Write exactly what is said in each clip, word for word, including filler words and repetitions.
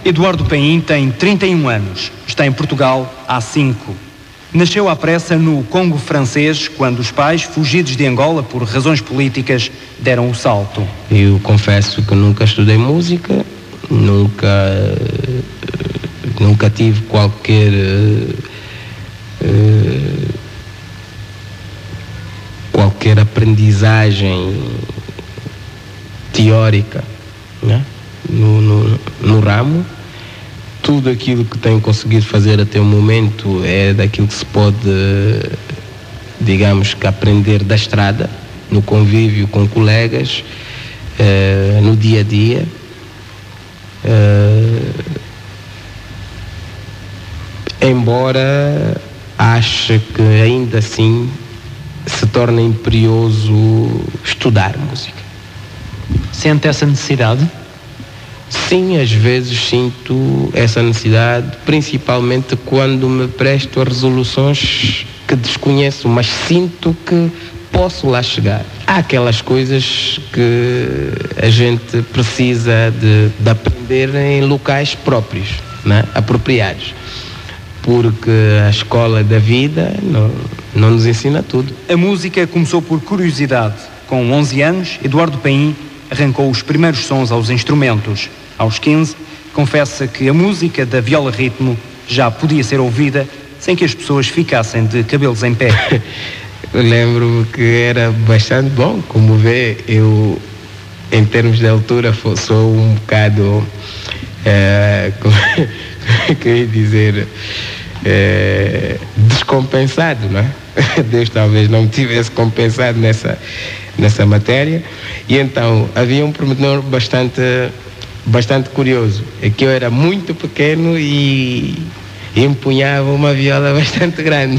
Eduardo Paim tem trinta e um anos, está em Portugal há cinco. Nasceu à pressa no Congo francês, quando os pais, fugidos de Angola por razões políticas, deram o salto. Eu confesso que nunca estudei música, nunca, nunca tive qualquer uh, qualquer aprendizagem teórica, né? no, no, no ramo. Tudo aquilo que tenho conseguido fazer até o momento é daquilo que se pode, digamos, que aprender da estrada, no convívio com colegas, uh, no dia a dia. Uh, embora ache que ainda assim se torna imperioso estudar música. Sente essa necessidade? Sim, às vezes sinto essa necessidade, principalmente quando me presto a resoluções que desconheço, mas sinto que posso lá chegar. Há aquelas coisas que a gente precisa de, de aprender em locais próprios, né? Apropriados, porque a escola da vida não, não nos ensina tudo. A música começou por curiosidade. Com onze anos, Eduardo Paim arrancou os primeiros sons aos instrumentos. Aos quinze, confessa que a música da viola-ritmo já podia ser ouvida sem que as pessoas ficassem de cabelos em pé. Eu lembro-me que era bastante bom. Como vê, eu, em termos de altura, sou um bocado, é, como é que eu ia dizer, é, descompensado, não é? Deus talvez não me tivesse compensado nessa, nessa matéria. E então havia um pormenor bastante, bastante curioso, é que eu era muito pequeno e empunhava uma viola bastante grande.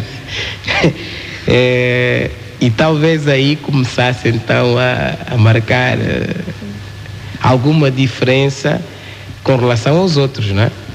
É, e talvez aí começasse então a, a marcar uh, alguma diferença com relação aos outros, não é?